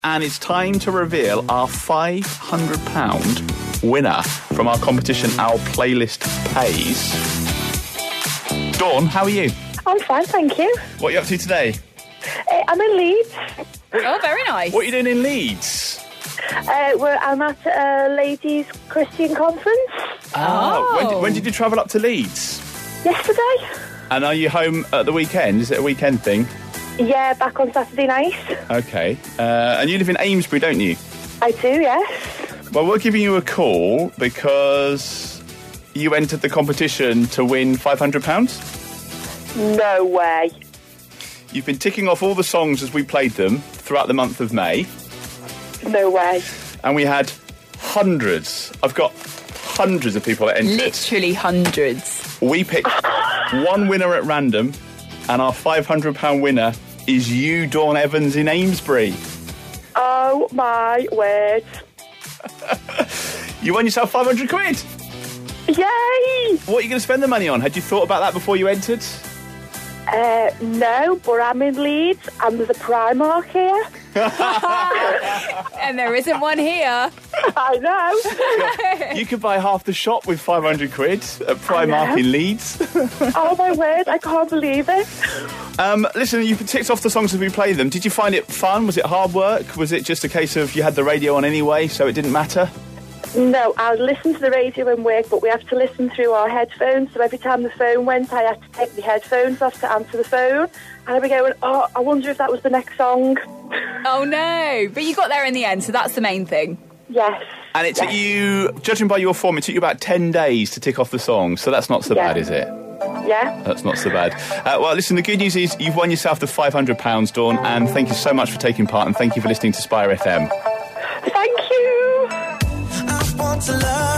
And it's time to reveal our £500 winner from our competition, Our Playlist Pays. Dawn, how are you? I'm fine, thank you. What are you up to today? I'm in Leeds. Oh, very nice. What are you doing in Leeds? I'm at a ladies' Christian conference. When did you travel up to Leeds? Yesterday. And are you home at the weekend? Is it a weekend thing? Yeah, back on Saturday night. Okay. And you live in Amesbury, don't you? I do, yes. Well, we're giving you a call because you entered the competition to win £500. No way. You've been ticking off all the songs as we played them throughout the month of May. No way. And we had hundreds. I've got hundreds of people that entered. Literally hundreds. We picked one winner at random, and our £500 winner is you, Dawn Evans, in Amesbury. Oh, my word. You won yourself £500. Yay! What are you going to spend the money on? Had you thought about that before you entered? No, but I'm in Leeds and there's a Primark here. And there isn't one here. I know. You could buy half the shop with £500 at Primark in Leeds. Oh, my word, I can't believe it. Listen, you've ticked off the songs as we played them. Did you find it fun? Was it hard work? Was it just a case of you had the radio on anyway, so it didn't matter? No, I listen to the radio in work, but we have to listen through our headphones. So every time the phone went, I had to take the headphones off to answer the phone. And I'd be going, oh, I wonder if that was the next song. Oh, no. But you got there in the end, so that's the main thing. Yes. And it took you, judging by your form, it took you about 10 days to tick off the songs. So that's not so bad, is it? Yeah. That's not so bad. Well, listen, the good news is you've won yourself the £500, Dawn, and thank you so much for taking part, and thank you for listening to Spire FM. Thank you. I want to love